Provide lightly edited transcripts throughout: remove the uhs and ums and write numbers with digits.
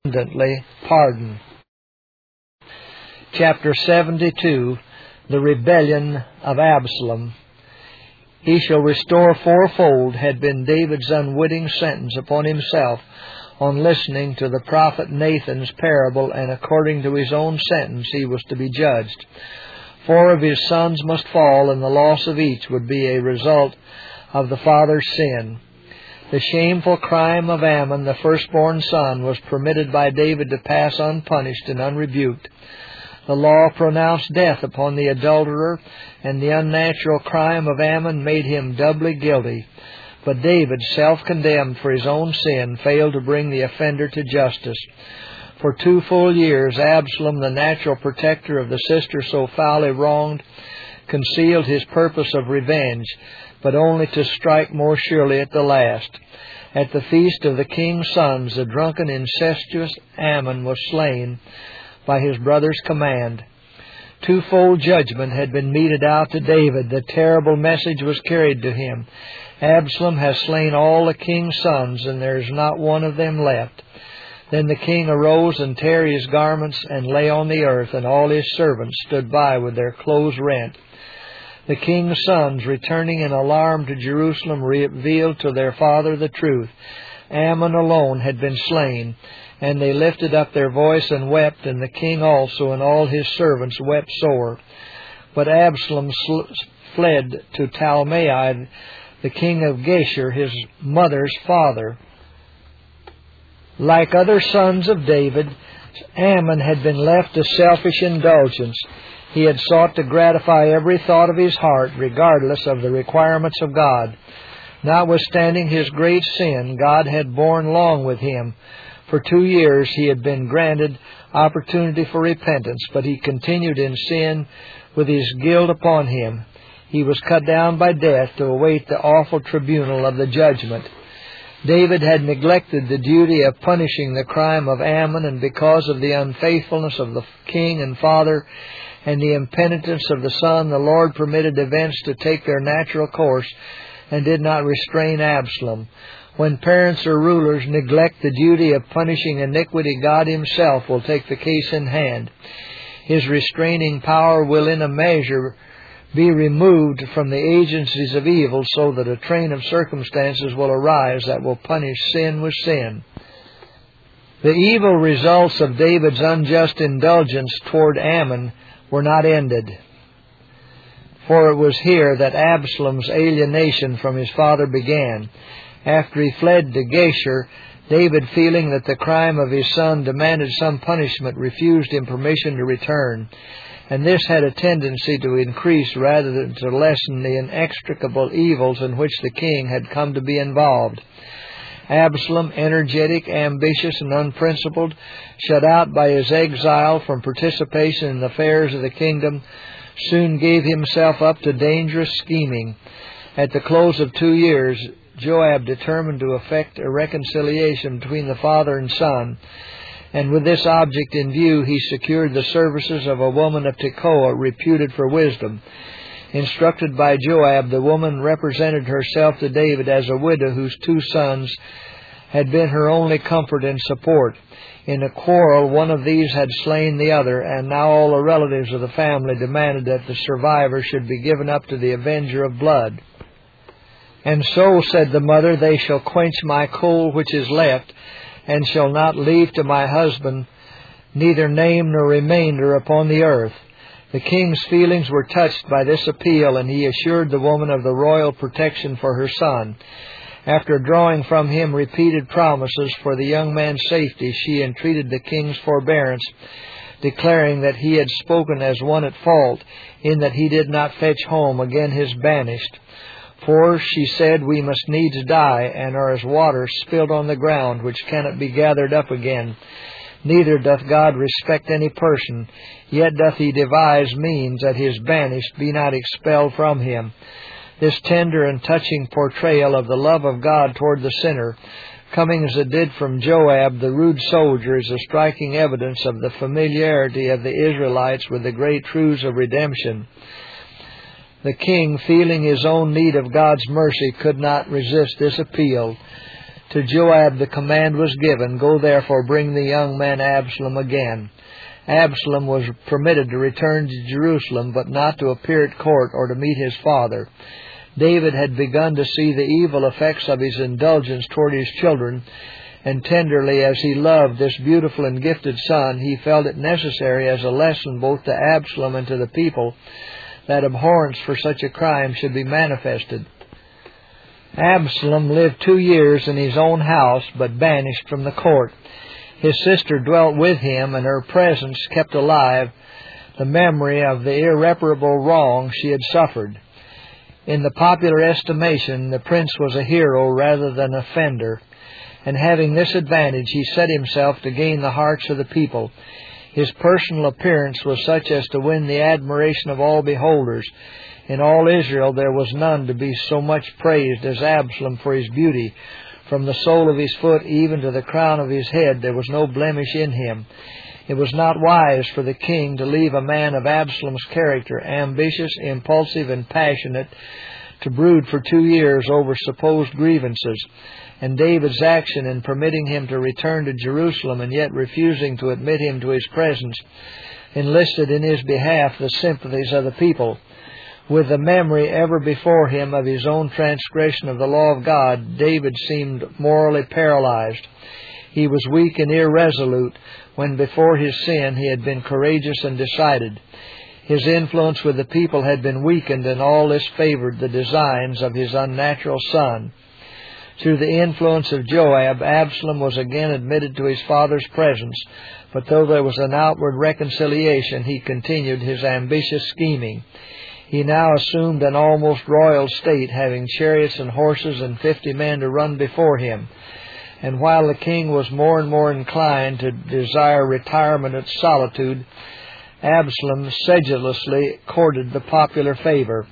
abundantly pardon. Chapter 72, the rebellion of Absalom. He shall restore fourfold had been David's unwitting sentence upon himself on listening to the prophet Nathan's parable, and according to his own sentence he was to be judged. 4 of his sons must fall, and the loss of each would be a result of the father's sin. The shameful crime of Ammon, the firstborn son, was permitted by David to pass unpunished and unrebuked. The law pronounced death upon the adulterer, and the unnatural crime of Ammon made him doubly guilty. But David, self-condemned for his own sin, failed to bring the offender to justice. For 2 full years, Absalom, the natural protector of the sister so foully wronged, concealed his purpose of revenge, but only to strike more surely at the last. At the feast of the king's sons, the drunken, incestuous Ammon was slain by his brother's command. 2-fold judgment had been meted out to David. The terrible message was carried to him. Absalom has slain all the king's sons, and there is not one of them left. Then the king arose and tare his garments and lay on the earth, and all his servants stood by with their clothes rent. The king's sons, returning in alarm to Jerusalem, revealed to their father the truth. Ammon alone had been slain, and they lifted up their voice and wept, and the king also and all his servants wept sore. But Absalom fled to Talmai, the king of Geshur, his mother's father. Like other sons of David, Ammon had been left to selfish indulgence. He had sought to gratify every thought of his heart, regardless of the requirements of God. Notwithstanding his great sin, God had borne long with him. For 2 years he had been granted opportunity for repentance, but he continued in sin with his guilt upon him. He was cut down by death to await the awful tribunal of the judgment. David had neglected the duty of punishing the crime of Ammon, and because of the unfaithfulness of the king and father and the impenitence of the son, the Lord permitted events to take their natural course and did not restrain Absalom. When parents or rulers neglect the duty of punishing iniquity, God Himself will take the case in hand. His restraining power will in a measure be removed from the agencies of evil, so that a train of circumstances will arise that will punish sin with sin. The evil results of David's unjust indulgence toward Ammon were not ended. For it was here that Absalom's alienation from his father began. After he fled to Geshur, David, feeling that the crime of his son demanded some punishment, refused him permission to return. And this had a tendency to increase rather than to lessen the inextricable evils in which the king had come to be involved. Absalom, energetic, ambitious, and unprincipled, shut out by his exile from participation in the affairs of the kingdom, soon gave himself up to dangerous scheming. At the close of 2 years, Joab determined to effect a reconciliation between the father and son, and with this object in view he secured the services of a woman of Tekoa, reputed for wisdom. Instructed by Joab, the woman represented herself to David as a widow whose 2 sons had been her only comfort and support. In a quarrel, one of these had slain the other, and now all the relatives of the family demanded that the survivor should be given up to the avenger of blood. And so, said the mother, they shall quench my coal which is left, and shall not leave to my husband neither name nor remainder upon the earth. The king's feelings were touched by this appeal, and he assured the woman of the royal protection for her son. After drawing from him repeated promises for the young man's safety, she entreated the king's forbearance, declaring that he had spoken as one at fault, in that he did not fetch home again his banished. For, she said, we must needs die, and are as water spilled on the ground, which cannot be gathered up again. Neither doth God respect any person, yet doth He devise means that his banished be not expelled from Him. This tender and touching portrayal of the love of God toward the sinner, coming as it did from Joab, the rude soldier, is a striking evidence of the familiarity of the Israelites with the great truths of redemption. The king, feeling his own need of God's mercy, could not resist this appeal. To Joab the command was given, "Go therefore, bring the young man Absalom again." Absalom was permitted to return to Jerusalem, but not to appear at court or to meet his father. David had begun to see the evil effects of his indulgence toward his children, and tenderly as he loved this beautiful and gifted son, he felt it necessary as a lesson both to Absalom and to the people that abhorrence for such a crime should be manifested. Absalom lived 2 years in his own house, but banished from the court. His sister dwelt with him, and her presence kept alive the memory of the irreparable wrong she had suffered. In the popular estimation, the prince was a hero rather than an offender, and having this advantage, he set himself to gain the hearts of the people. His personal appearance was such as to win the admiration of all beholders. In all Israel there was none to be so much praised as Absalom for his beauty. From the sole of his foot even to the crown of his head there was no blemish in him. It was not wise for the king to leave a man of Absalom's character, ambitious, impulsive, and passionate, to brood for 2 years over supposed grievances. And David's action in permitting him to return to Jerusalem and yet refusing to admit him to his presence enlisted in his behalf the sympathies of the people. With the memory ever before him of his own transgression of the law of God, David seemed morally paralyzed. He was weak and irresolute when before his sin he had been courageous and decided. His influence with the people had been weakened, and all this favored the designs of his unnatural son. Through the influence of Joab, Absalom was again admitted to his father's presence, but though there was an outward reconciliation, he continued his ambitious scheming. He now assumed an almost royal state, having chariots and horses and 50 men to run before him. And while the king was more and more inclined to desire retirement and solitude, Absalom sedulously courted the popular favor.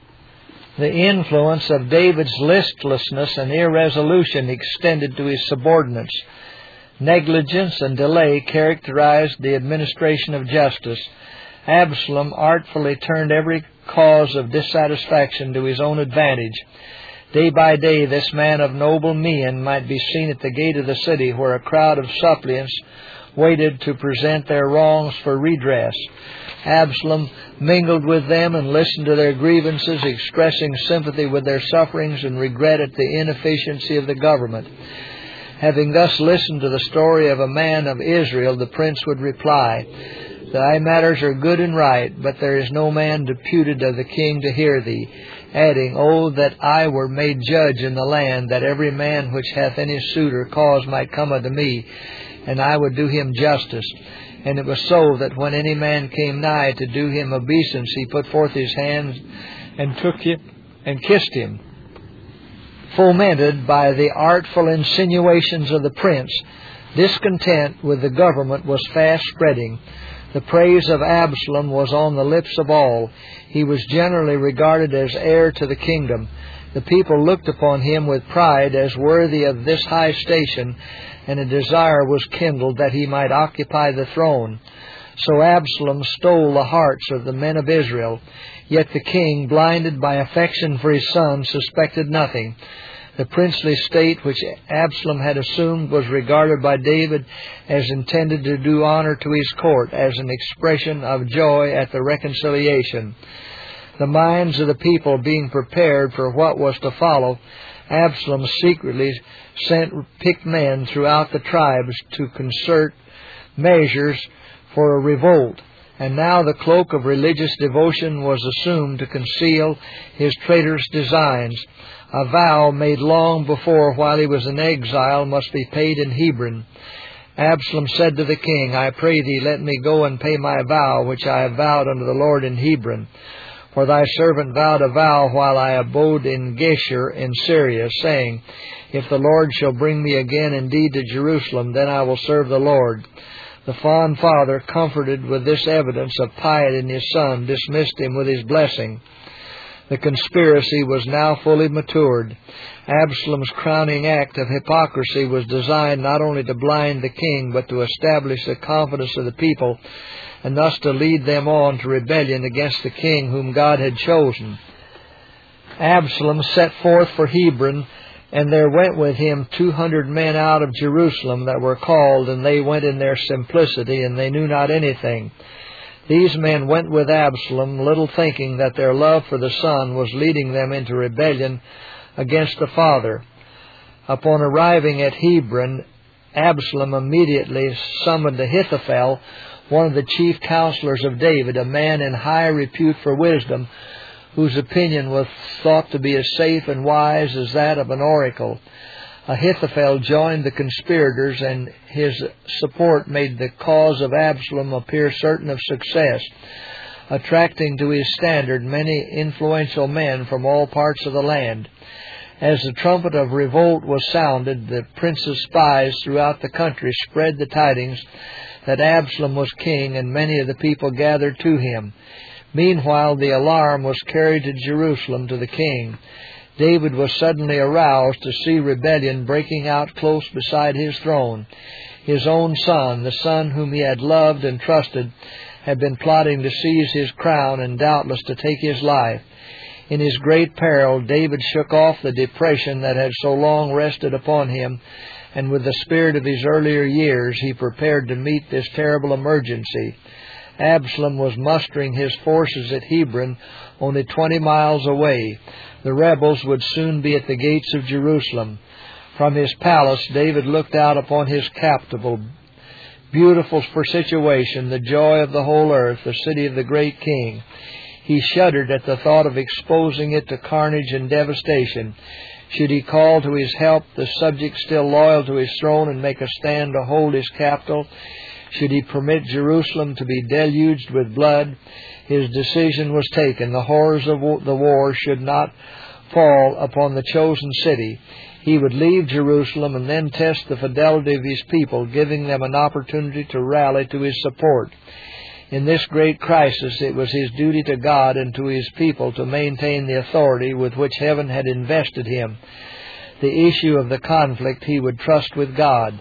The influence of David's listlessness and irresolution extended to his subordinates. Negligence and delay characterized the administration of justice. Absalom artfully turned every cause of dissatisfaction to his own advantage. Day by day this man of noble mien might be seen at the gate of the city, where a crowd of suppliants waited to present their wrongs for redress. Absalom mingled with them and listened to their grievances, expressing sympathy with their sufferings and regret at the inefficiency of the government. Having thus listened to the story of a man of Israel, the prince would reply, "Thy matters are good and right, but there is no man deputed of the king to hear thee," adding, "Oh, that I were made judge in the land, that every man which hath any suit or cause might come unto me, and I would do him justice." And it was so that when any man came nigh to do him obeisance, he put forth his hands and took him and kissed him. Fomented by the artful insinuations of the prince, discontent with the government was fast spreading. The praise of Absalom was on the lips of all. He was generally regarded as heir to the kingdom. The people looked upon him with pride as worthy of this high station, and a desire was kindled that he might occupy the throne. So Absalom stole the hearts of the men of Israel. Yet the king, blinded by affection for his son, suspected nothing. The princely state which Absalom had assumed was regarded by David as intended to do honor to his court, as an expression of joy at the reconciliation. The minds of the people being prepared for what was to follow, Absalom secretly sent picked men throughout the tribes to concert measures for a revolt. And now the cloak of religious devotion was assumed to conceal his traitorous designs. A vow made long before while he was in exile must be paid in Hebron. Absalom said to the king, "I pray thee, let me go and pay my vow, which I have vowed unto the Lord in Hebron. For thy servant vowed a vow while I abode in Geshur in Syria, saying, If the Lord shall bring me again indeed to Jerusalem, then I will serve the Lord." The fond father, comforted with this evidence of piety in his son, dismissed him with his blessing. The conspiracy was now fully matured. Absalom's crowning act of hypocrisy was designed not only to blind the king, but to establish the confidence of the people, and thus to lead them on to rebellion against the king whom God had chosen. Absalom set forth for Hebron, And there went with him 200 men out of Jerusalem that were called, and they went in their simplicity, and they knew not anything. These men went with Absalom, little thinking that their love for the son was leading them into rebellion against the father. Upon arriving at Hebron, Absalom immediately summoned Ahithophel, one of the chief counselors of David, a man in high repute for wisdom, whose opinion was thought to be as safe and wise as that of an oracle. Ahithophel joined the conspirators, and his support made the cause of Absalom appear certain of success, attracting to his standard many influential men from all parts of the land. As the trumpet of revolt was sounded, the prince's spies throughout the country spread the tidings that Absalom was king, and many of the people gathered to him. Meanwhile, the alarm was carried to Jerusalem to the king. David was suddenly aroused to see rebellion breaking out close beside his throne. His own son, the son whom he had loved and trusted, had been plotting to seize his crown and doubtless to take his life. In his great peril, David shook off the depression that had so long rested upon him, and with the spirit of his earlier years, he prepared to meet this terrible emergency. Absalom was mustering his forces at Hebron, only 20 miles away. The rebels would soon be at the gates of Jerusalem. From his palace, David looked out upon his capital, beautiful for situation, the joy of the whole earth, the city of the great king. He shuddered at the thought of exposing it to carnage and devastation. Should he call to his help the subjects still loyal to his throne and make a stand to hold his capital? Should he permit Jerusalem to be deluged with blood? His decision was taken. The horrors of the war should not fall upon the chosen city. He would leave Jerusalem and then test the fidelity of his people, giving them an opportunity to rally to his support. In this great crisis, it was his duty to God and to his people to maintain the authority with which heaven had invested him. The issue of the conflict he would trust with God.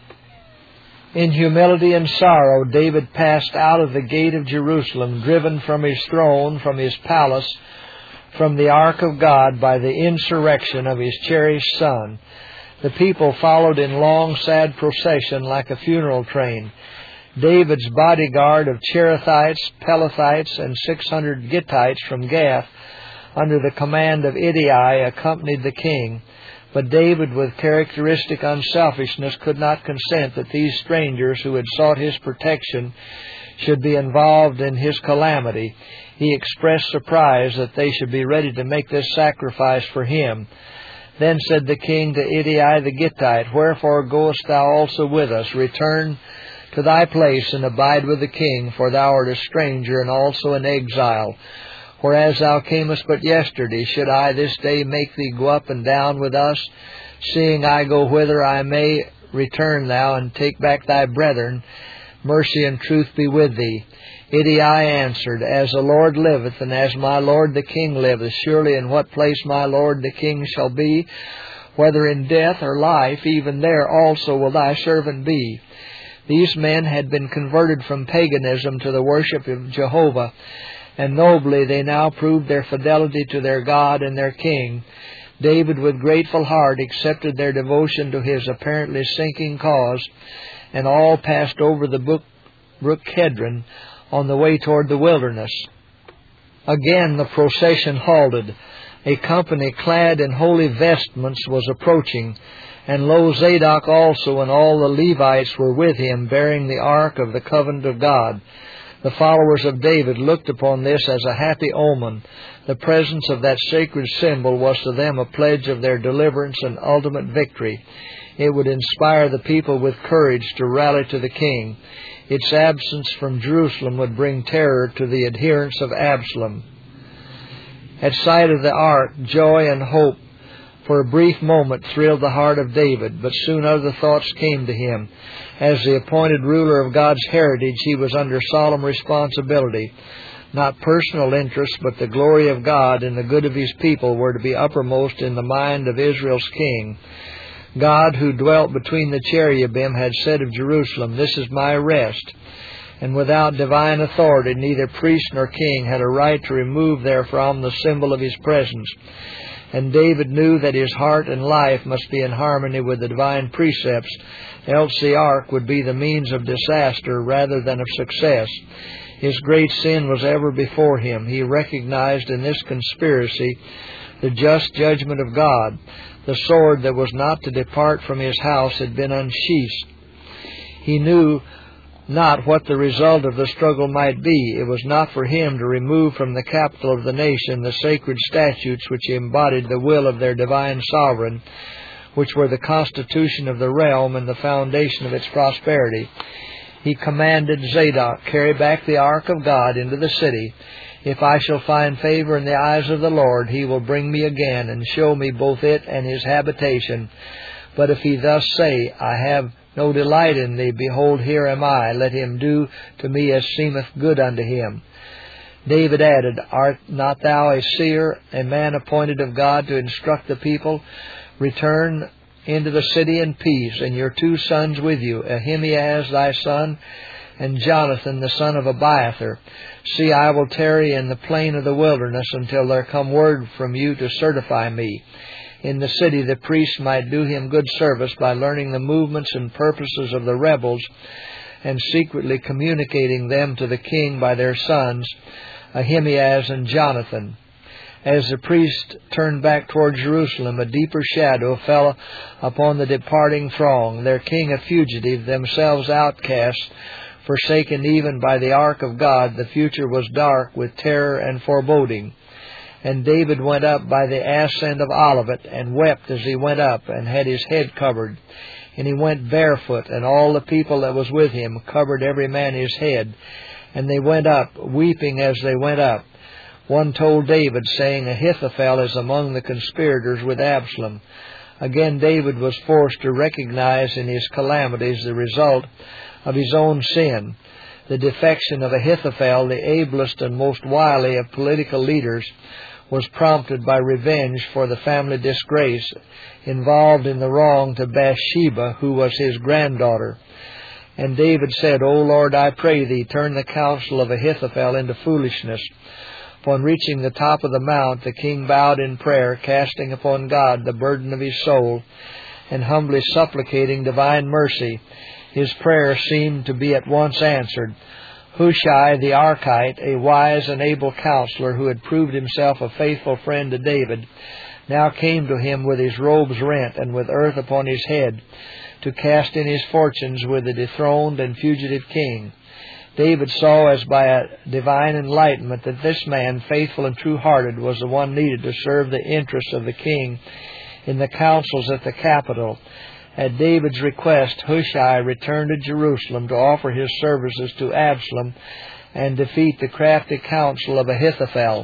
In humility and sorrow, David passed out of the gate of Jerusalem, driven from his throne, from his palace, from the ark of God by the insurrection of his cherished son. The people followed in long, sad procession like a funeral train. David's bodyguard of Cherethites, Pelethites, and 600 Gittites from Gath, under the command of Idai, accompanied the king. But David, with characteristic unselfishness, could not consent that these strangers who had sought his protection should be involved in his calamity. He expressed surprise that they should be ready to make this sacrifice for him. Then said the king to Idai the Gittite, "Wherefore goest thou also with us? Return to thy place and abide with the king, for thou art a stranger and also an exile. Whereas thou camest but yesterday, should I this day make thee go up and down with us? Seeing I go whither I may, return thou and take back thy brethren. Mercy and truth be with thee." Idai answered, "As the Lord liveth, and as my lord the king liveth, surely in what place my lord the king shall be, whether in death or life, even there also will thy servant be." These men had been converted from paganism to the worship of Jehovah, and nobly they now proved their fidelity to their God and their king. David, with grateful heart, accepted their devotion to his apparently sinking cause, and all passed over the brook Kedron on the way toward the wilderness. Again the procession halted. A company clad in holy vestments was approaching, and lo, Zadok also and all the Levites were with him, bearing the ark of the covenant of God. The followers of David looked upon this as a happy omen. The presence of that sacred symbol was to them a pledge of their deliverance and ultimate victory. It would inspire the people with courage to rally to the king. Its absence from Jerusalem would bring terror to the adherents of Absalom. At sight of the ark, joy and hope for a brief moment thrilled the heart of David, but soon other thoughts came to him. As the appointed ruler of God's heritage, he was under solemn responsibility. Not personal interests, but the glory of God and the good of his people were to be uppermost in the mind of Israel's king. God, who dwelt between the cherubim, had said of Jerusalem, "This is my rest." And without divine authority, neither priest nor king had a right to remove therefrom the symbol of his presence. And David knew that his heart and life must be in harmony with the divine precepts, else the ark would be the means of disaster rather than of success. His great sin was ever before him. He recognized in this conspiracy the just judgment of God. The sword that was not to depart from his house had been unsheathed. He knew not what the result of the struggle might be. It was not for him to remove from the capital of the nation the sacred statutes which embodied the will of their divine sovereign, which were the constitution of the realm and the foundation of its prosperity. He commanded Zadok, "Carry back the ark of God into the city. If I shall find favor in the eyes of the Lord, he will bring me again and show me both it and his habitation. But if he thus say, I have no delight in thee, behold, here am I. Let him do to me as seemeth good unto him." David added, "Art not thou a seer, a man appointed of God to instruct the people? Return into the city in peace, and your 2 sons with you, Ahimaaz thy son, and Jonathan the son of Abiathar. See, I will tarry in the plain of the wilderness until there come word from you to certify me." In the city the priest might do him good service by learning the movements and purposes of the rebels and secretly communicating them to the king by their sons, Ahimaaz and Jonathan. As the priest turned back toward Jerusalem, a deeper shadow fell upon the departing throng, their king a fugitive, themselves outcasts, forsaken even by the ark of God. The future was dark with terror and foreboding. And David went up by the ascent of Olivet, and wept as he went up, and had his head covered. And he went barefoot, and all the people that was with him covered every man his head. And they went up, weeping as they went up. One told David, saying, "Ahithophel is among the conspirators with Absalom." Again David was forced to recognize in his calamities the result of his own sin. The defection of Ahithophel, the ablest and most wily of political leaders, was prompted by revenge for the family disgrace involved in the wrong to Bathsheba, who was his granddaughter. And David said, "O Lord, I pray thee, turn the counsel of Ahithophel into foolishness." Upon reaching the top of the mount, the king bowed in prayer, casting upon God the burden of his soul, and humbly supplicating divine mercy. His prayer seemed to be at once answered. Hushai the Archite, a wise and able counselor who had proved himself a faithful friend to David, now came to him with his robes rent and with earth upon his head, to cast in his fortunes with the dethroned and fugitive king. David saw as by a divine enlightenment that this man, faithful and true-hearted, was the one needed to serve the interests of the king in the councils at the capital. At David's request, Hushai returned to Jerusalem to offer his services to Absalom and defeat the crafty counsel of Ahithophel.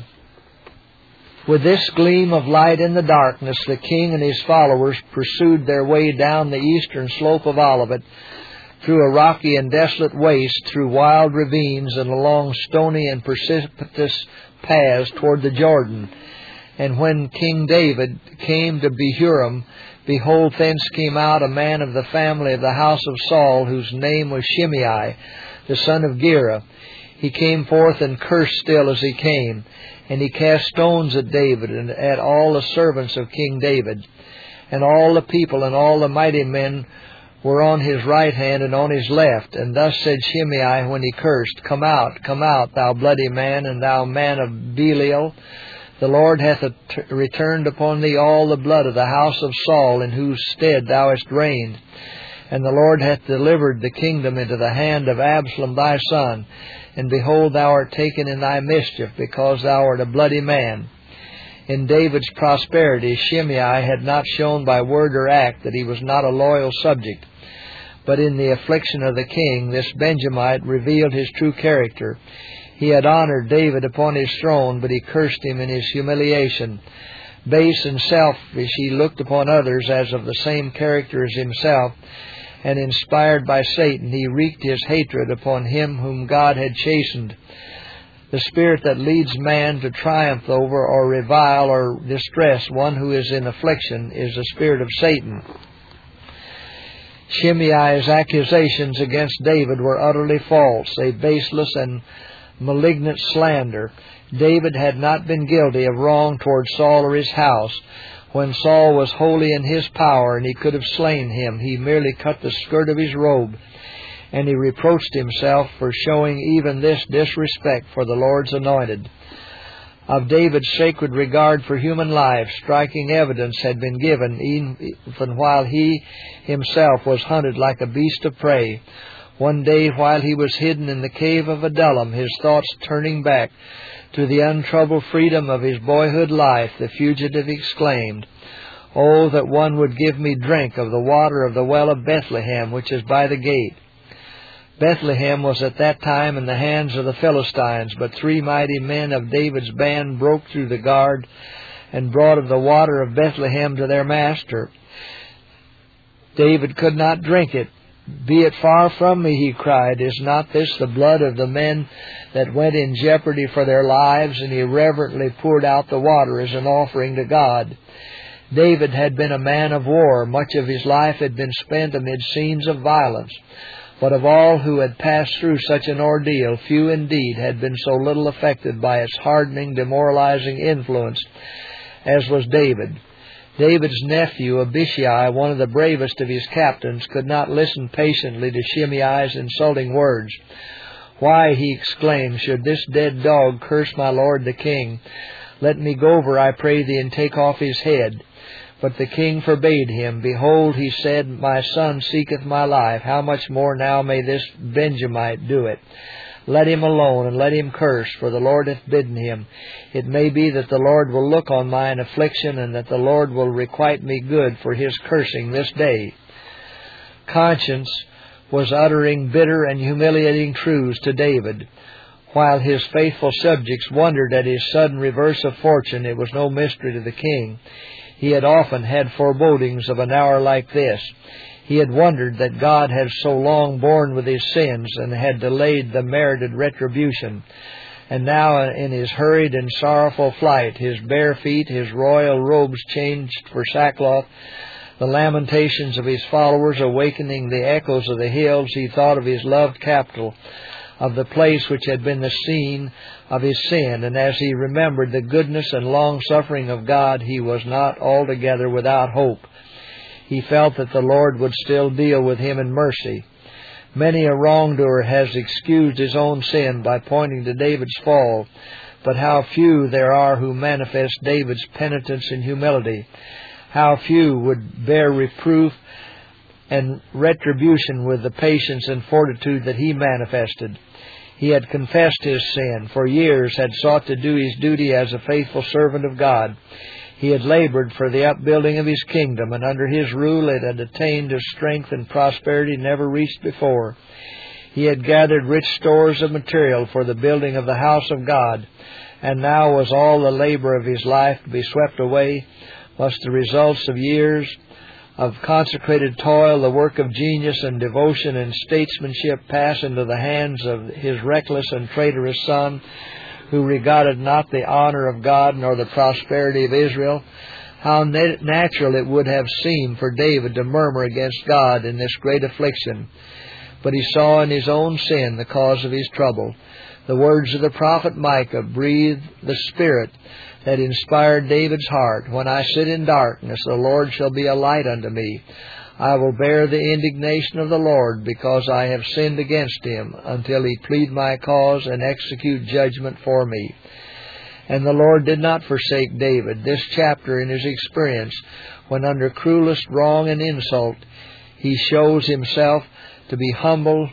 With this gleam of light in the darkness, the king and his followers pursued their way down the eastern slope of Olivet, through a rocky and desolate waste, through wild ravines, and along stony and precipitous paths toward the Jordan. And when King David came to Bahurim, behold, thence came out a man of the family of the house of Saul, whose name was Shimei, the son of Gera. He came forth and cursed still as he came, and he cast stones at David and at all the servants of King David. And all the people and all the mighty men were on his right hand and on his left. And thus said Shimei when he cursed, come out, thou bloody man, and thou man of Belial. The Lord hath returned upon thee all the blood of the house of Saul, in whose stead thou hast reigned. And the Lord hath delivered the kingdom into the hand of Absalom thy son. And behold, thou art taken in thy mischief, because thou art a bloody man. In David's prosperity, Shimei had not shown by word or act that he was not a loyal subject. But in the affliction of the king, this Benjamite revealed his true character. He had honored David upon his throne, but he cursed him in his humiliation. Base and selfish, he looked upon others as of the same character as himself, and inspired by Satan, he wreaked his hatred upon him whom God had chastened. The spirit that leads man to triumph over or revile or distress one who is in affliction is the spirit of Satan. Shimei's accusations against David were utterly false. A baseless and malignant slander. David had not been guilty of wrong toward Saul or his house. When Saul was wholly in his power and he could have slain him, he merely cut the skirt of his robe, and he reproached himself for showing even this disrespect for the Lord's anointed. Of David's sacred regard for human life, striking evidence had been given even while he himself was hunted like a beast of prey. One day, while he was hidden in the cave of Adullam, his thoughts turning back to the untroubled freedom of his boyhood life, the fugitive exclaimed, "Oh, that one would give me drink of the water of the well of Bethlehem, which is by the gate." Bethlehem was at that time in the hands of the Philistines, but 3 mighty men of David's band broke through the guard and brought of the water of Bethlehem to their master. David could not drink it. "Be it far from me," he cried. "Is not this the blood of the men that went in jeopardy for their lives?" And he reverently poured out the water as an offering to God. David had been a man of war. Much of his life had been spent amid scenes of violence. But of all who had passed through such an ordeal, few indeed had been so little affected by its hardening, demoralizing influence as was David. David's nephew, Abishai, one of the bravest of his captains, could not listen patiently to Shimei's insulting words. "Why," he exclaimed, "should this dead dog curse my lord the king? Let me go over, I pray thee, and take off his head." But the king forbade him. "Behold," he said, "my son seeketh my life. How much more now may this Benjamite do it? Let him alone, and let him curse, for the Lord hath bidden him. It may be that the Lord will look on mine affliction, and that the Lord will requite me good for his cursing this day." Conscience was uttering bitter and humiliating truths to David. While his faithful subjects wondered at his sudden reverse of fortune, it was no mystery to the king. He had often had forebodings of an hour like this. He had wondered that God had so long borne with his sins and had delayed the merited retribution. And now, in his hurried and sorrowful flight, his bare feet, his royal robes changed for sackcloth, the lamentations of his followers awakening the echoes of the hills, he thought of his loved capital, of the place which had been the scene of his sin, and as he remembered the goodness and long-suffering of God, he was not altogether without hope. He felt that the Lord would still deal with him in mercy. Many a wrongdoer has excused his own sin by pointing to David's fall, but how few there are who manifest David's penitence and humility. How few would bear reproof and retribution with the patience and fortitude that he manifested. He had confessed his sin, for years had sought to do his duty as a faithful servant of God. He had labored for the upbuilding of his kingdom, and under his rule it had attained a strength and prosperity never reached before. He had gathered rich stores of material for the building of the house of God, and now was all the labor of his life to be swept away? Must the results of years of consecrated toil, the work of genius and devotion and statesmanship, pass into the hands of his reckless and traitorous son, who regarded not the honor of God nor the prosperity of Israel? How natural it would have seemed for David to murmur against God in this great affliction. But he saw in his own sin the cause of his trouble. The words of the prophet Micah breathed the spirit that inspired David's heart. "When I sit in darkness, the Lord shall be a light unto me. I will bear the indignation of the Lord, because I have sinned against him, until he plead my cause and execute judgment for me." And the Lord did not forsake David. This chapter in his experience, when under cruelest wrong and insult, he shows himself to be humble,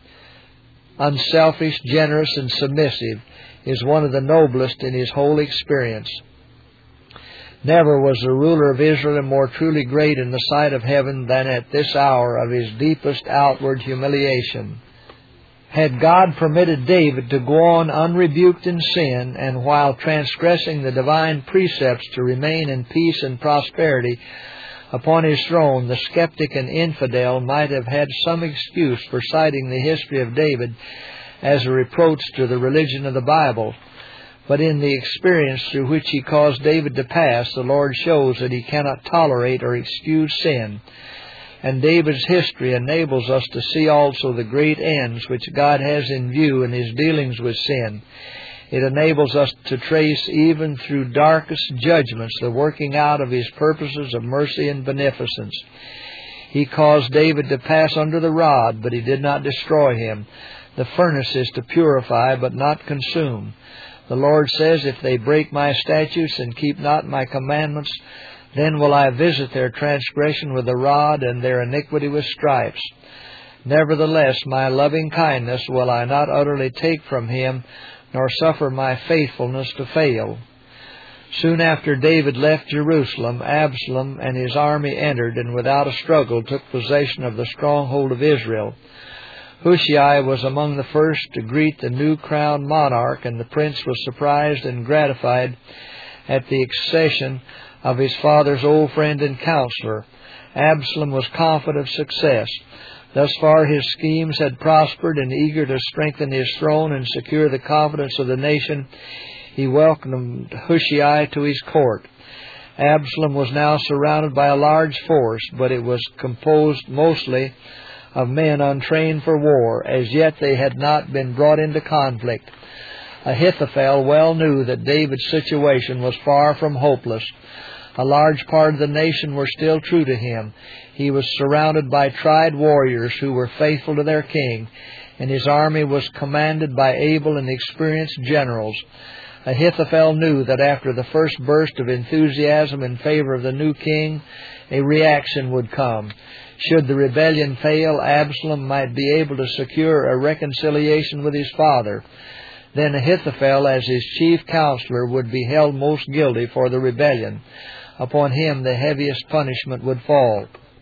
unselfish, generous, and submissive, is one of the noblest in his whole experience. Never was the ruler of Israel more truly great in the sight of heaven than at this hour of his deepest outward humiliation. Had God permitted David to go on unrebuked in sin, and while transgressing the divine precepts to remain in peace and prosperity upon his throne, the skeptic and infidel might have had some excuse for citing the history of David as a reproach to the religion of the Bible. But in the experience through which he caused David to pass, the Lord shows that he cannot tolerate or excuse sin. And David's history enables us to see also the great ends which God has in view in His dealings with sin. It enables us to trace even through darkest judgments the working out of His purposes of mercy and beneficence. He caused David to pass under the rod, but He did not destroy him. The furnace is to purify, but not consume. The Lord says, if they break my statutes and keep not my commandments, then will I visit their transgression with a rod and their iniquity with stripes. Nevertheless, my loving kindness will I not utterly take from him, nor suffer my faithfulness to fail. Soon after David left Jerusalem, Absalom and his army entered, and without a struggle took possession of the stronghold of Israel. Hushai was among the first to greet the new crowned monarch, and the prince was surprised and gratified at the accession of his father's old friend and counselor. Absalom was confident of success. Thus far his schemes had prospered, and eager to strengthen his throne and secure the confidence of the nation, he welcomed Hushai to his court. Absalom was now surrounded by a large force, but it was composed mostly of men untrained for war. As yet they had not been brought into conflict. Ahithophel well knew that David's situation was far from hopeless. A large part of the nation were still true to him. He was surrounded by tried warriors who were faithful to their king, and his army was commanded by able and experienced generals. Ahithophel knew that after the first burst of enthusiasm in favor of the new king, a reaction would come. Should the rebellion fail, Absalom might be able to secure a reconciliation with his father. Then Ahithophel, as his chief counselor, would be held most guilty for the rebellion. Upon him the heaviest punishment would fall.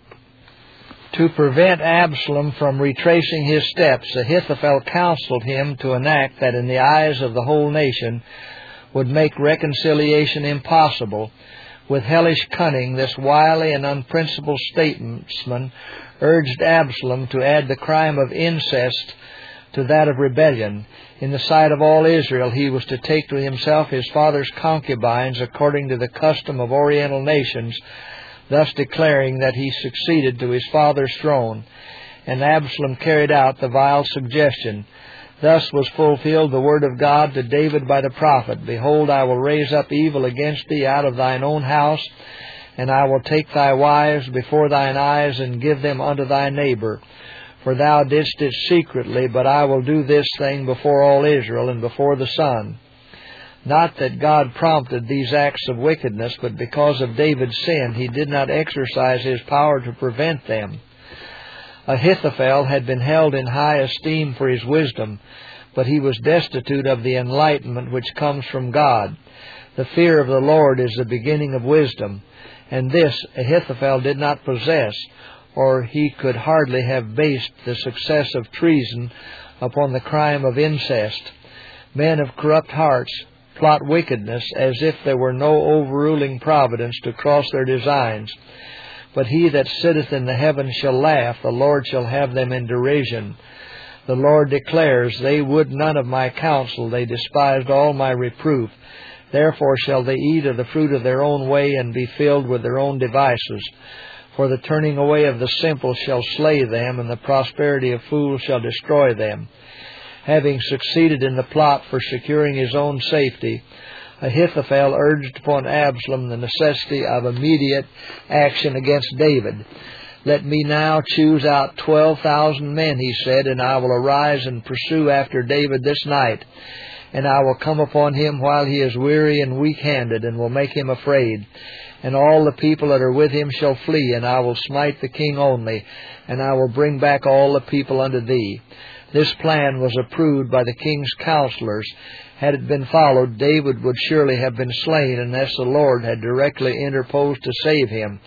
To prevent Absalom from retracing his steps, Ahithophel counseled him to an act that in the eyes of the whole nation would make reconciliation impossible. With hellish cunning, this wily and unprincipled statesman urged Absalom to add the crime of incest to that of rebellion. In the sight of all Israel, he was to take to himself his father's concubines according to the custom of Oriental nations, thus declaring that he succeeded to his father's throne. And Absalom carried out the vile suggestion. Thus was fulfilled the word of God to David by the prophet, Behold, I will raise up evil against thee out of thine own house, and I will take thy wives before thine eyes, and give them unto thy neighbor. For thou didst it secretly, but I will do this thing before all Israel, and before the sun. Not that God prompted these acts of wickedness, but because of David's sin, he did not exercise his power to prevent them. Ahithophel had been held in high esteem for his wisdom, but he was destitute of the enlightenment which comes from God. The fear of the Lord is the beginning of wisdom, and this Ahithophel did not possess, or he could hardly have based the success of treason upon the crime of incest. Men of corrupt hearts plot wickedness as if there were no overruling providence to cross their designs. But he that sitteth in the heavens shall laugh, the Lord shall have them in derision. The Lord declares, They would none of my counsel, they despised all my reproof. Therefore shall they eat of the fruit of their own way, and be filled with their own devices. For the turning away of the simple shall slay them, and the prosperity of fools shall destroy them. Having succeeded in the plot for securing his own safety, Ahithophel urged upon Absalom the necessity of immediate action against David. Let me now choose out 12,000 men, he said, and I will arise and pursue after David this night. And I will come upon him while he is weary and weak-handed, and will make him afraid. And all the people that are with him shall flee, and I will smite the king only, and I will bring back all the people unto thee. This plan was approved by the king's counselors. Had it been followed, David would surely have been slain unless the Lord had directly interposed to save him.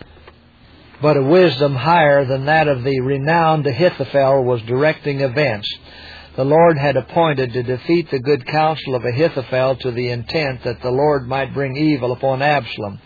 But a wisdom higher than that of the renowned Ahithophel was directing events. The Lord had appointed to defeat the good counsel of Ahithophel to the intent that the Lord might bring evil upon Absalom.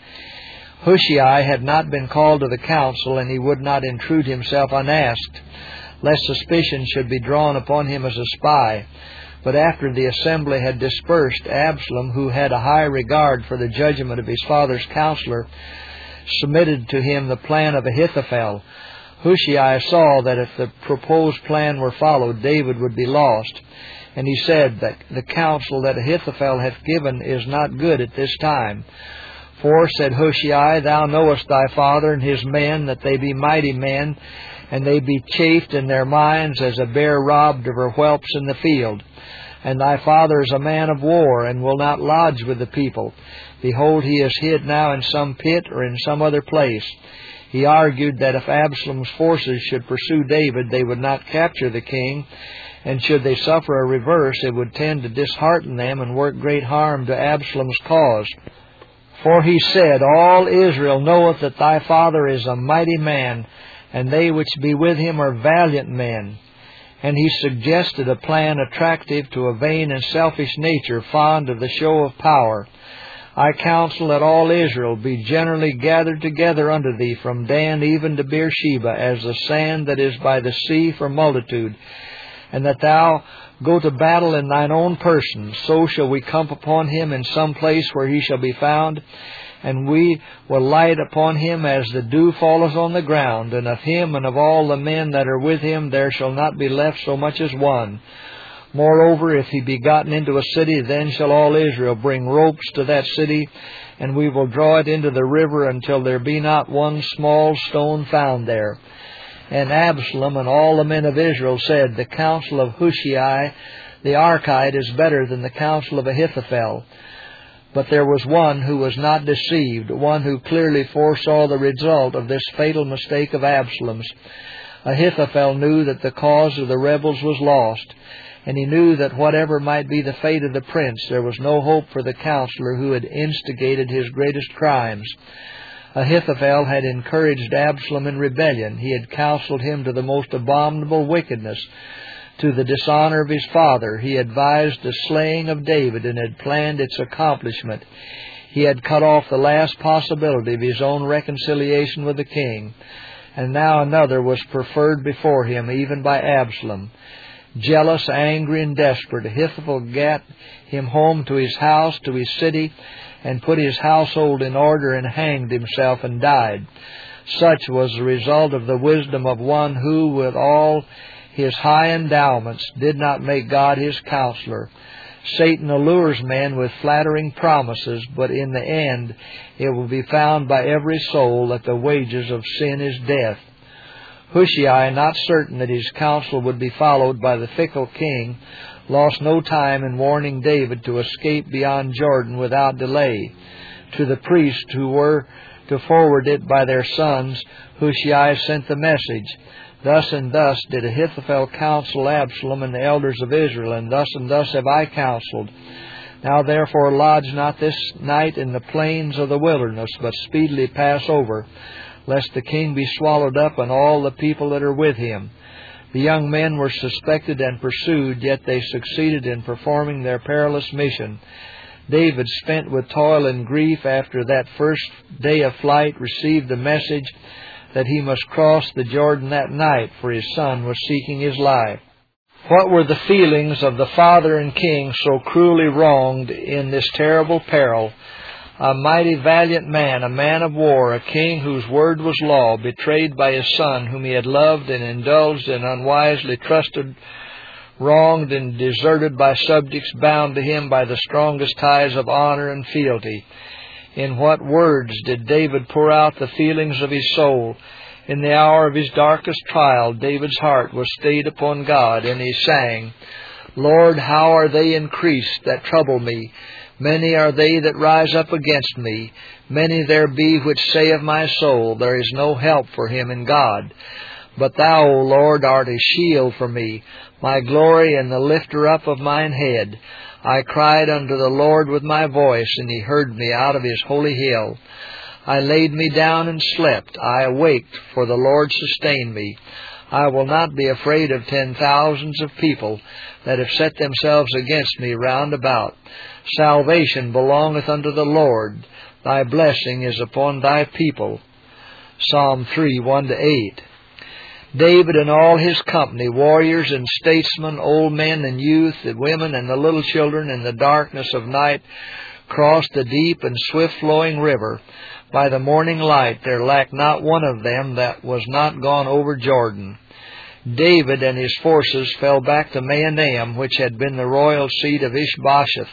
Hushai had not been called to the council, and he would not intrude himself unasked, lest suspicion should be drawn upon him as a spy. But after the assembly had dispersed, Absalom, who had a high regard for the judgment of his father's counselor, submitted to him the plan of Ahithophel. Hushai saw that if the proposed plan were followed, David would be lost. And he said that the counsel that Ahithophel hath given is not good at this time. For, said Hushai, thou knowest thy father and his men, that they be mighty men, and they be chafed in their minds as a bear robbed of her whelps in the field. And thy father is a man of war, and will not lodge with the people. Behold, he is hid now in some pit or in some other place. He argued that if Absalom's forces should pursue David, they would not capture the king, and should they suffer a reverse, it would tend to dishearten them and work great harm to Absalom's cause. For he said, All Israel knoweth that thy father is a mighty man, and they which be with him are valiant men. And he suggested a plan attractive to a vain and selfish nature, fond of the show of power. I counsel that all Israel be generally gathered together unto thee, from Dan even to Beersheba, as the sand that is by the sea for multitude, and that thou go to battle in thine own person. So shall we come upon him in some place where he shall be found, and we will light upon him as the dew falleth on the ground, and of him and of all the men that are with him there shall not be left so much as one. Moreover, if he be gotten into a city, then shall all Israel bring ropes to that city, and we will draw it into the river until there be not one small stone found there. And Absalom and all the men of Israel said, The counsel of Hushai the Archite is better than the counsel of Ahithophel. But there was one who was not deceived, one who clearly foresaw the result of this fatal mistake of Absalom's. Ahithophel knew that the cause of the rebels was lost, and he knew that whatever might be the fate of the prince, there was no hope for the counselor who had instigated his greatest crimes. Ahithophel had encouraged Absalom in rebellion. He had counseled him to the most abominable wickedness, to the dishonor of his father. He advised the slaying of David and had planned its accomplishment. He had cut off the last possibility of his own reconciliation with the king. And now another was preferred before him, even by Absalom. Jealous, angry, and desperate, Ahithophel gat him home to his house, to his city, and put his household in order, and hanged himself and died. Such was the result of the wisdom of one who, with all his high endowments, did not make God his counselor. Satan allures men with flattering promises, but in the end it will be found by every soul that the wages of sin is death. Hushai, not certain that his counsel would be followed by the fickle king, lost no time in warning David to escape beyond Jordan without delay. To the priests who were to forward it by their sons, Hushai sent the message. Thus and thus did Ahithophel counsel Absalom and the elders of Israel, and thus have I counseled. Now therefore lodge not this night in the plains of the wilderness, but speedily pass over, lest the king be swallowed up and all the people that are with him. The young men were suspected and pursued, yet they succeeded in performing their perilous mission. David, spent with toil and grief after that first day of flight, received the message that he must cross the Jordan that night, for his son was seeking his life. What were the feelings of the father and king so cruelly wronged in this terrible peril? A mighty valiant man, a man of war, a king whose word was law, betrayed by his son whom he had loved and indulged and unwisely trusted, wronged and deserted by subjects bound to him by the strongest ties of honor and fealty. In what words did David pour out the feelings of his soul? In the hour of his darkest trial, David's heart was stayed upon God, and he sang, Lord, how are they increased that trouble me? Many are they that rise up against me. Many there be which say of my soul, there is no help for him in God. But thou, O Lord, art a shield for me, my glory and the lifter up of mine head. I cried unto the Lord with my voice, and he heard me out of his holy hill. I laid me down and slept. I awaked, for the Lord sustained me. I will not be afraid of 10,000s of people that have set themselves against me round about. Salvation belongeth unto the Lord. Thy blessing is upon thy people. Psalm 3, 1-8. David and all his company, warriors and statesmen, old men and youth, the women and the little children, in the darkness of night, crossed the deep and swift-flowing river. by the morning light there lacked not one of them that was not gone over Jordan. David and his forces fell back to Mahanaim, which had been the royal seat of Ishbosheth.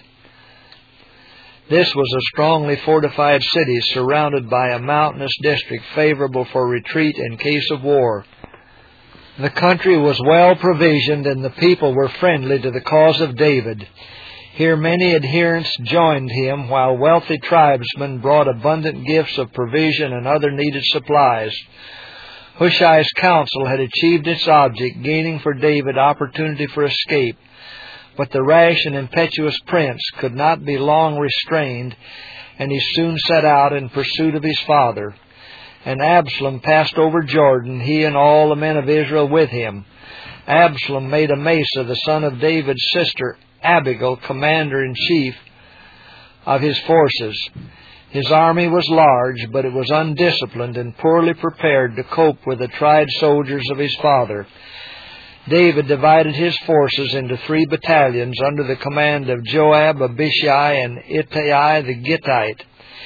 This was a strongly fortified city surrounded by a mountainous district favorable for retreat in case of war. The country was well provisioned, and the people were friendly to the cause of David. Here many adherents joined him, while wealthy tribesmen brought abundant gifts of provision and other needed supplies. Hushai's counsel had achieved its object, gaining for David opportunity for escape. But the rash and impetuous prince could not be long restrained, and he soon set out in pursuit of his father. And Absalom passed over Jordan, he and all the men of Israel with him. Absalom made Amasa, the son of David's sister, Abigail, commander-in-chief of his forces. His army was large, but it was undisciplined and poorly prepared to cope with the tried soldiers of his father. David divided his forces into 3 battalions under the command of Joab, Abishai, and Ittai the Gittite.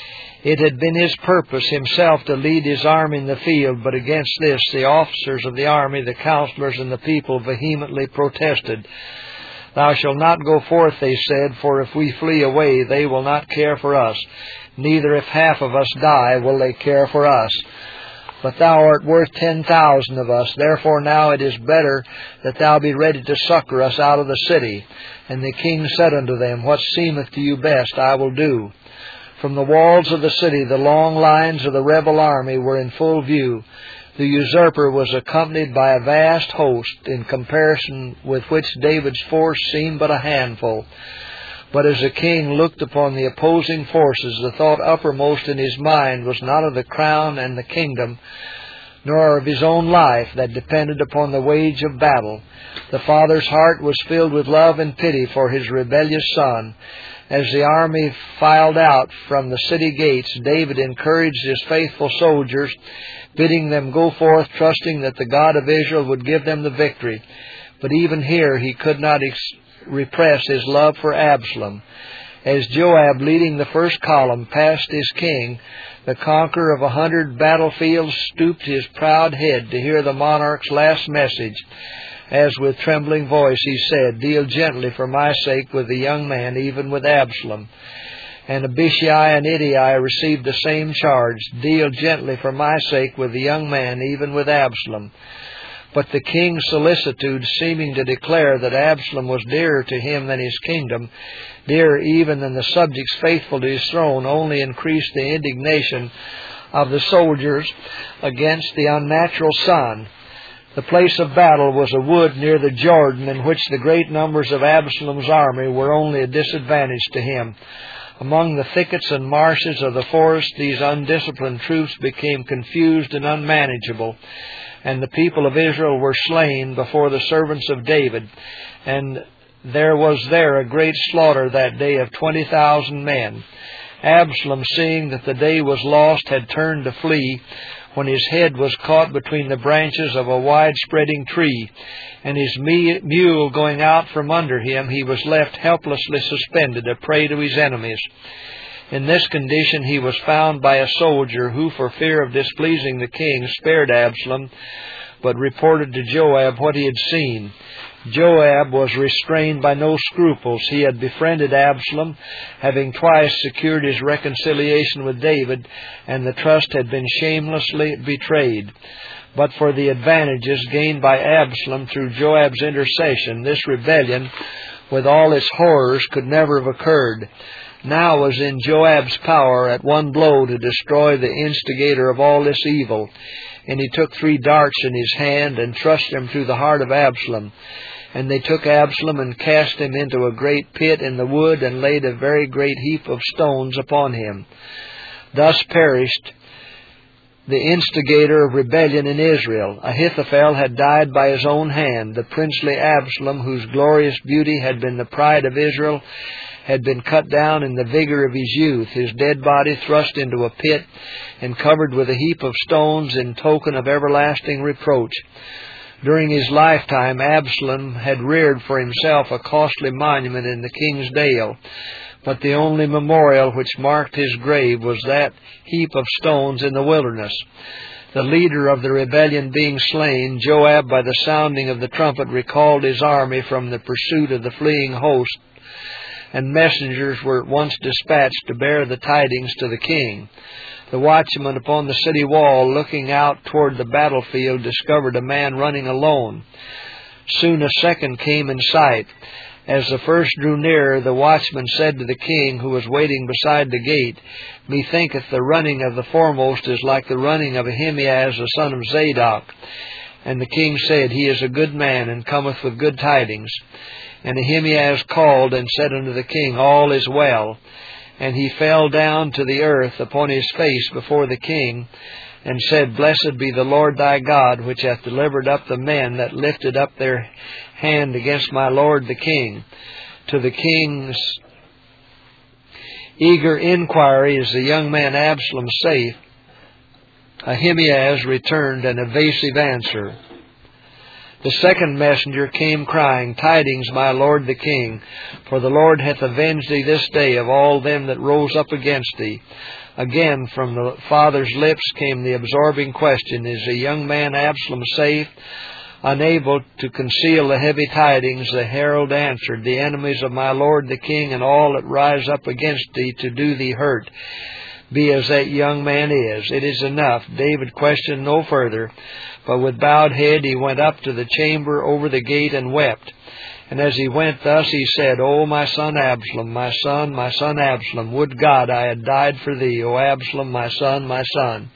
It had been his purpose himself to lead his army in the field, but against this the officers of the army, the counselors, and the people vehemently protested. "Thou shalt not go forth," they said, "for if we flee away, they will not care for us. Neither if half of us die will they care for us. But thou art worth 10,000 of us. Therefore now it is better that thou be ready to succor us out of the city." And the king said unto them, "What seemeth to you best, I will do." From the walls of the city the long lines of the rebel army were in full view. The usurper was accompanied by a vast host, in comparison with which David's force seemed but a handful. But as the king looked upon the opposing forces, the thought uppermost in his mind was not of the crown and the kingdom, nor of his own life that depended upon the wage of battle. The father's heart was filled with love and pity for his rebellious son. As the army filed out from the city gates, David encouraged his faithful soldiers, bidding them go forth, trusting that the God of Israel would give them the victory. But even here he could not repress his love for Absalom. As Joab, leading the first column, passed his king, the conqueror of 100 battlefields stooped his proud head to hear the monarch's last message, as with trembling voice he said, "Deal gently for my sake with the young man, even with Absalom." And Abishai and Ittai received the same charge, "Deal gently for my sake with the young man, even with Absalom." But the king's solicitude, seeming to declare that Absalom was dearer to him than his kingdom, dearer even than the subjects faithful to his throne, only increased the indignation of the soldiers against the unnatural son. The place of battle was a wood near the Jordan, in which the great numbers of Absalom's army were only a disadvantage to him. Among the thickets and marshes of the forest, these undisciplined troops became confused and unmanageable, and the people of Israel were slain before the servants of David. And there was there a great slaughter that day of 20,000 men. Absalom, seeing that the day was lost, had turned to flee, when his head was caught between the branches of a wide-spreading tree, and his mule going out from under him, he was left helplessly suspended, a prey to his enemies. In this condition he was found by a soldier who, for fear of displeasing the king, spared Absalom, but reported to Joab what he had seen. Joab was restrained by no scruples. He had befriended Absalom, having twice secured his reconciliation with David, and the trust had been shamelessly betrayed. But for the advantages gained by Absalom through Joab's intercession, this rebellion, with all its horrors, could never have occurred. Now was in Joab's power at one blow to destroy the instigator of all this evil. And he took 3 darts in his hand and thrust them through the heart of Absalom. And they took Absalom and cast him into a great pit in the wood, and laid a very great heap of stones upon him. Thus perished the instigator of rebellion in Israel. Ahithophel had died by his own hand. The princely Absalom, whose glorious beauty had been the pride of Israel, had been cut down in the vigor of his youth, his dead body thrust into a pit and covered with a heap of stones in token of everlasting reproach. During his lifetime, Absalom had reared for himself a costly monument in the king's dale, but the only memorial which marked his grave was that heap of stones in the wilderness. The leader of the rebellion being slain, Joab, by the sounding of the trumpet, recalled his army from the pursuit of the fleeing host, and messengers were at once dispatched to bear the tidings to the king. The watchman upon the city wall, looking out toward the battlefield, discovered a man running alone. Soon a second came in sight. As the first drew nearer, the watchman said to the king, who was waiting beside the gate, "Methinketh the running of the foremost is like the running of Ahimaaz the son of Zadok." And the king said, "He is a good man, and cometh with good tidings." And Ahimaaz called and said unto the king, "All is well." And he fell down to the earth upon his face before the king, and said, "Blessed be the Lord thy God, which hath delivered up the men that lifted up their hand against my lord the king." To the king's eager inquiry, "Is the young man Absalom safe?" Ahimaaz returned an evasive answer. The second messenger came crying, "Tidings, my lord the king, for the Lord hath avenged thee this day of all them that rose up against thee." Again from the father's lips came the absorbing question, "Is the young man Absalom safe?" Unable to conceal the heavy tidings, the herald answered, "The enemies of my lord the king and all that rise up against thee to do thee hurt, be as that young man is. It is enough." David questioned no further, but with bowed head he went up to the chamber over the gate and wept. And as he went thus, he said, "O my son Absalom, my son Absalom, would God I had died for thee, O Absalom, my son, my son."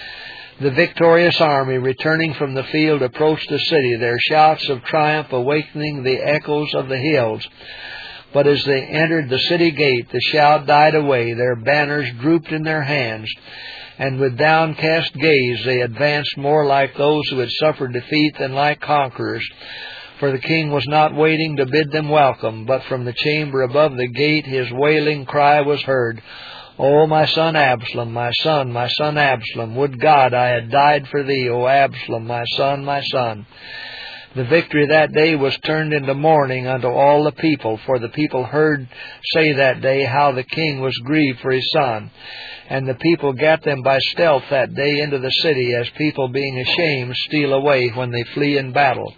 The victorious army, returning from the field, approached the city, their shouts of triumph awakening the echoes of the hills. But as they entered the city gate, the shout died away, their banners drooped in their hands, and with downcast gaze they advanced more like those who had suffered defeat than like conquerors. For the king was not waiting to bid them welcome, but from the chamber above the gate his wailing cry was heard, "O my son Absalom, my son Absalom, would God I had died for thee, O Absalom, my son, my son." The victory that day was turned into mourning unto all the people, for the people heard say that day how the king was grieved for his son. And the people gat them by stealth that day into the city, as people being ashamed steal away when they flee in battle.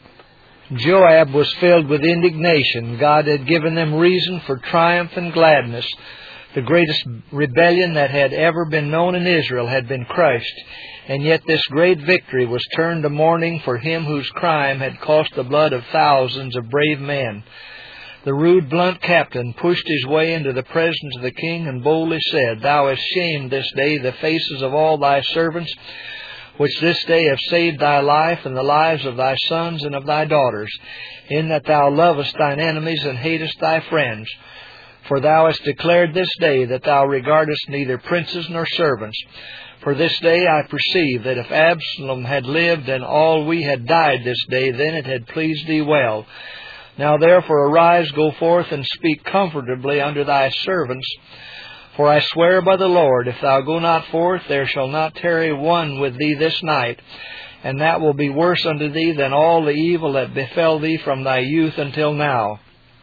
Joab was filled with indignation. God had given them reason for triumph and gladness. The greatest rebellion that had ever been known in Israel had been crushed, and yet this great victory was turned to mourning for him whose crime had cost the blood of thousands of brave men. The rude, blunt captain pushed his way into the presence of the king and boldly said, "Thou hast shamed this day the faces of all thy servants, which this day have saved thy life and the lives of thy sons and of thy daughters, in that thou lovest thine enemies and hatest thy friends. For thou hast declared this day that thou regardest neither princes nor servants. For this day I perceive that if Absalom had lived and all we had died this day, then it had pleased thee well. Now therefore arise, go forth, and speak comfortably unto thy servants. For I swear by the Lord, if thou go not forth, there shall not tarry one with thee this night, and that will be worse unto thee than all the evil that befell thee from thy youth until now."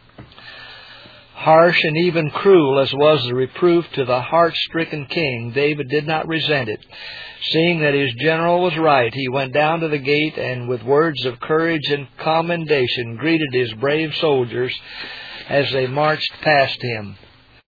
Harsh and even cruel as was the reproof to the heart-stricken king, David did not resent it. Seeing that his general was right, he went down to the gate and with words of courage and commendation greeted his brave soldiers as they marched past him.